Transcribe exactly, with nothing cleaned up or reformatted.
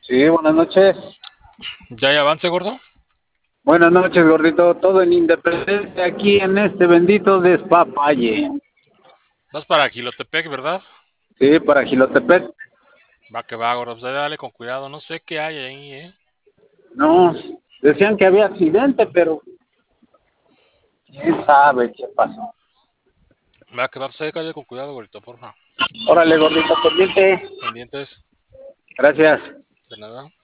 Sí, buenas noches. ¿Ya hay avance, gordo? Buenas noches, gordito. Todo en Independencia aquí en este bendito despapalle. Vas para Gilotepec, ¿verdad? Sí, para Gilotepet. Va que va, gordo. Pues ahí dale con cuidado. No sé qué hay ahí, ¿eh? No, decían que había accidente, pero quién sabe qué pasó. Va que va, pues ahí dale con cuidado, gordito, porfa. Órale, gordito, pendiente. Pendientes. Gracias. De nada.